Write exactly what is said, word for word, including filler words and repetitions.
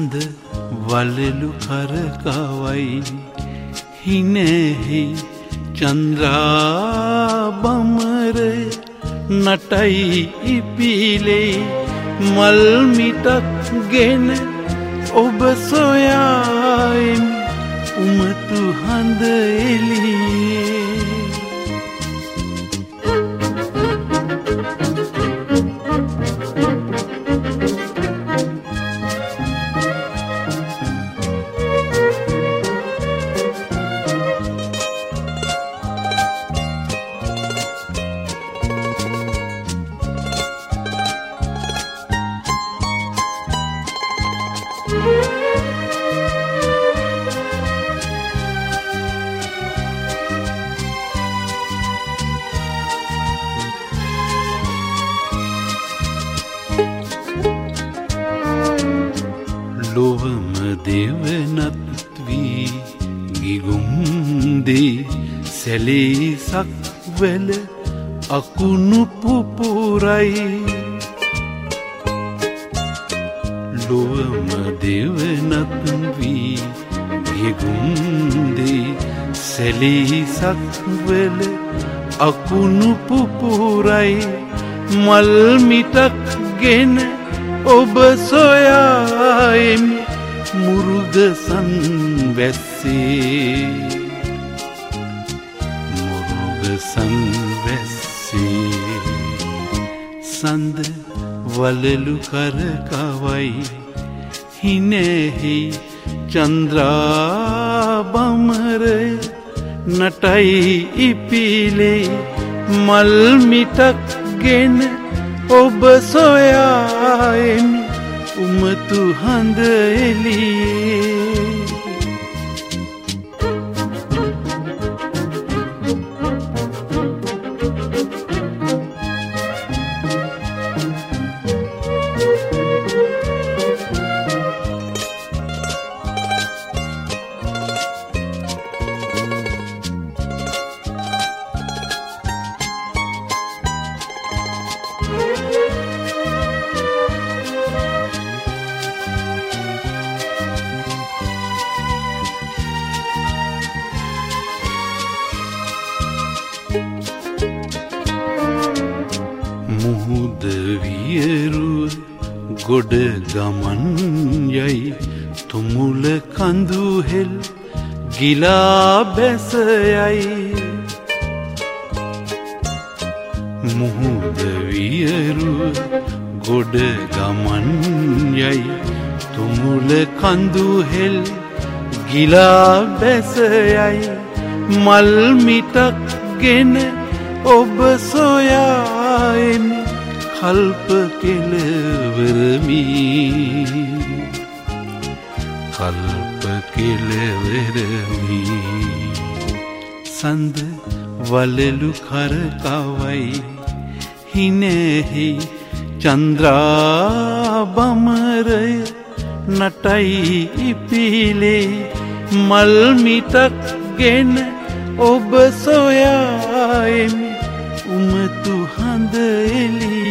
සඳ වලලු කරකවයි හිනෙහි චන්ද්‍රා බමරය නටයි ඉපිලේ මල් මිටක් ගෙන ඔබ සොයාෙමි උමතු හඳ එළියේ ලොවම දෙවනත් වී ගිගුම්දේ සැලේසක් වැල අකුණු පුපුරයි ලොවම දෙවනත් වී ගිගුම්දේ සැලේසක් වැල අකුණු පුපුරයි මල් මිටක් ගෙන ඔබ සොයාෙමි මුරුගසන් වැස්සේ මුරුගසන් වැස්සේ සඳ වලලු කරකවයි හිනෙහි චන්ද්‍රා බමරය නටයි ඉපිලේ මල් මිටක් ගෙන ඔබ සොයාෙමි උමතු හඳ එළියේ මුහුද වියරුව ගොඩ ගමන් යයි තුමුල කඳු හෙල් ගිලා බැස යයි මුහුද වියරුව ගොඩ ගමන් යයි තුමුල කඳු හෙල් ගිලා බැස යයි මල් මිටක් ගෙන ඔබ සොයාෙමි කල්ප කෙලවරමි කල්ප කෙලවරමි සඳ වලලු කරකවයි හිනෙහි චන්ද්‍රා බමරය නටයි ඉපිලේ මල් මිටක් ගෙන ඔබ සොයාෙමි උමතු හඳ එළියේ